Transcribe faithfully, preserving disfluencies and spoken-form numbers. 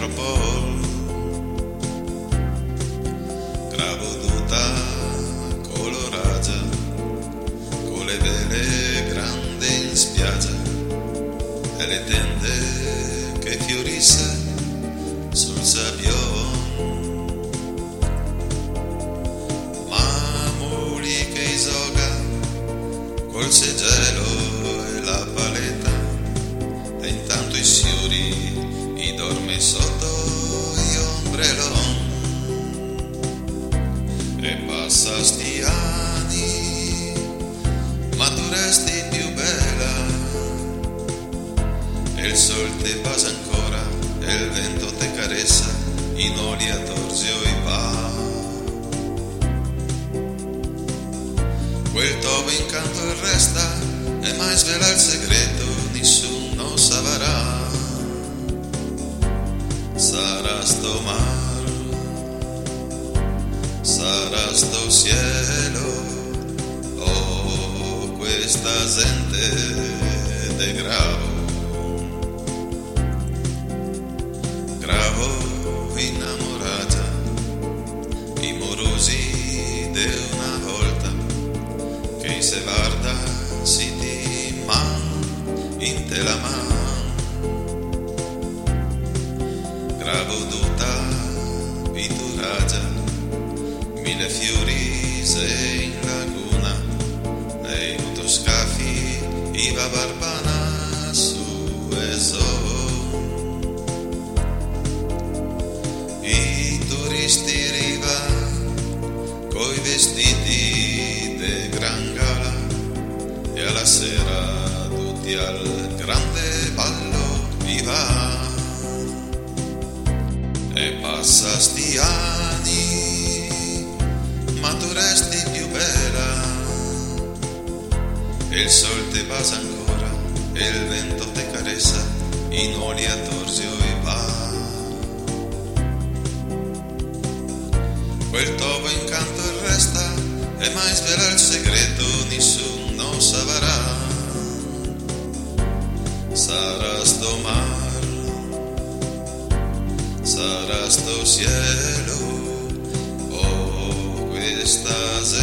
metropol, gravo tutta colorata, con le vele grandi in spiaggia e le tende che fiorisse sul sabbione. Mamuli che isoga col segelo e la paletta, e intanto i siuri i dorme sotto gli ombrellon. E passa sti anni, ma tu resti più bella, e il sol te passa ancora, e il vento te caressa, in oli a torzio i va. Quel tovo incanto resta, e mai svela il segreto, nessuno saprà. Sarà sto mar, sarà sto cielo, oh, questa gente de gravo, gravo innamorata, i morosi de una volta, che se guarda si ti man in te la man. Gravo tutta pitturata, mille fiori sei in laguna, e in motoscafi i va barbana su e so. I turisti riva coi vestiti de gran gala, e alla sera tutti al grande ballo vi va. E passa sti anni, ma tu resti più bella, e il sol te passa ancora, e il vento te caressa, in oli a torzio e va. Quel tovo incanto resta, e mai svela il segreto, nessuno saprà. Sarà sto mar, sarà sto cielo, oh, questa